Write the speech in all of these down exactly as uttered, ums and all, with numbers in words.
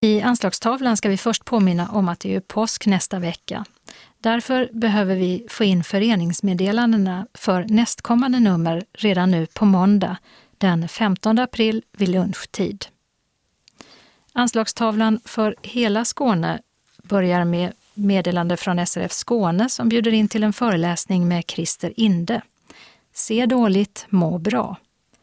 I anslagstavlan ska vi först påminna om att det är påsk nästa vecka. Därför behöver vi få in föreningsmeddelandena för nästkommande nummer redan nu på måndag den femtonde april vid lunchtid. Anslagstavlan för hela Skåne börjar med meddelande från S R F Skåne som bjuder in till en föreläsning med Christer Inde. Se dåligt, må bra.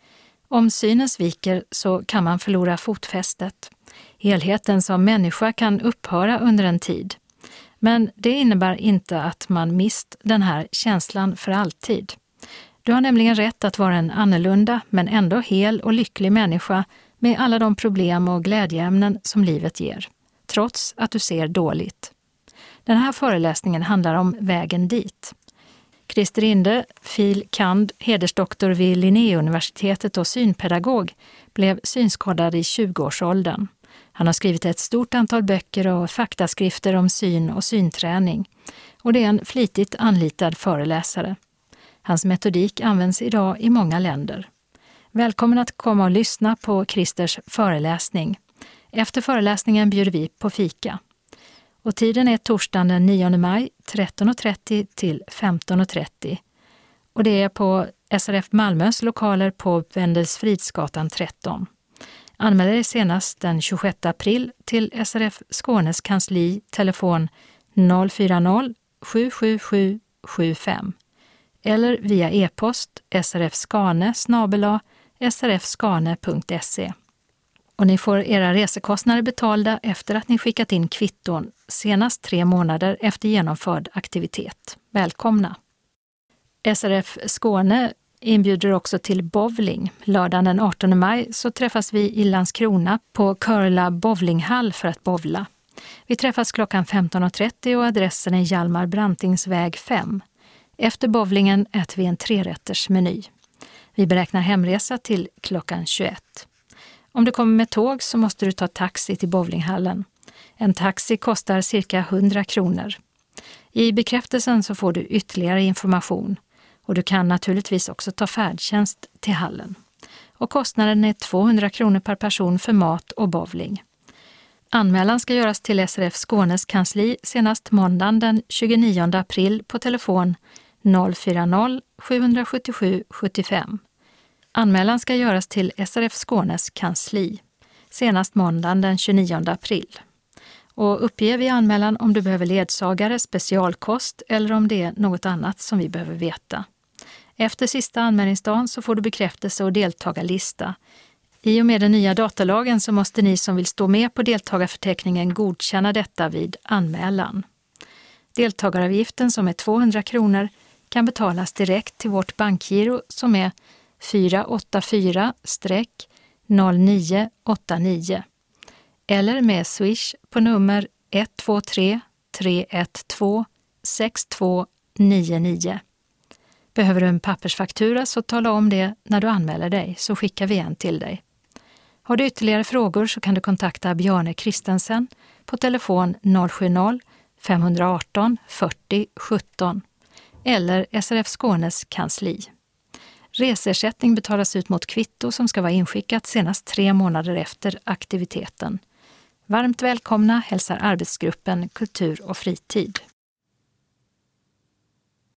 Om synen sviker så kan man förlora fotfästet. Helheten som människa kan upphöra under en tid. Men det innebär inte att man mist den här känslan för alltid. Du har nämligen rätt att vara en annorlunda men ändå hel och lycklig människa med alla de problem och glädjeämnen som livet ger, trots att du ser dåligt. Den här föreläsningen handlar om vägen dit. Christer Inde, fil. kand., hedersdoktor vid Linnéuniversitetet och synpedagog, blev synskadad i tjugoårsåldern. Han har skrivit ett stort antal böcker och faktaskrifter om syn och synträning. Och det är en flitigt anlitad föreläsare. Hans metodik används idag i många länder. Välkommen att komma och lyssna på Christers föreläsning. Efter föreläsningen bjuder vi på fika. Och tiden är torsdagen den nionde maj tretton och trettio till femton och trettio. Och det är på S R F Malmös lokaler på Wendelsfridsgatan tretton. Anmäl dig senast den tjugosjätte april till S R F Skånes kansli, telefon noll fyra noll sju sju sju sju fem eller via e-post srfskane snabel-a srfskane punkt se. Och ni får era resekostnader betalda efter att ni skickat in kvitton senast tre månader efter genomförd aktivitet. Välkomna! S R F Skåne inbjuder också till bowling. Lördagen den artonde maj så träffas vi i Landskrona på Körla bowlinghall för att bowla. Vi träffas klockan femton och trettio och adressen är Hjalmar Brantingsväg fem. Efter bowlingen äter vi en trerätters meny. Vi beräknar hemresa till klockan tjugoett. Om du kommer med tåg så måste du ta taxi till bowlinghallen. En taxi kostar cirka hundra kronor. I bekräftelsen så får du ytterligare information. Och du kan naturligtvis också ta färdtjänst till hallen. Och kostnaden är tvåhundra kronor per person för mat och bowling. Anmälan ska göras till S R F Skånes kansli senast måndagen den tjugonionde april på telefon noll fyra noll sju sju sju sju fem. Anmälan ska göras till S R F Skånes kansli senast måndagen den tjugonionde april. Och uppge vid anmälan om du behöver ledsagare, specialkost eller om det är något annat som vi behöver veta. Efter sista anmälningsdagen så får du bekräftelse och deltagarlista. I och med den nya datalagen så måste ni som vill stå med på deltagarförteckningen godkänna detta vid anmälan. Deltagaravgiften som är tvåhundra kronor kan betalas direkt till vårt bankgiro som är fyra åtta fyra noll nio åtta nio eller med Swish på nummer ett två tre tre ett två sex två nio nio. Behöver du en pappersfaktura så tala om det när du anmäler dig så skickar vi en till dig. Har du ytterligare frågor så kan du kontakta Bjarne Kristensen på telefon noll sju noll fem ett åtta fyrtio sjutton eller S R F Skånes kansli. Resersättning betalas ut mot kvitto som ska vara inskickat senast tre månader efter aktiviteten. Varmt välkomna hälsar arbetsgruppen Kultur och fritid.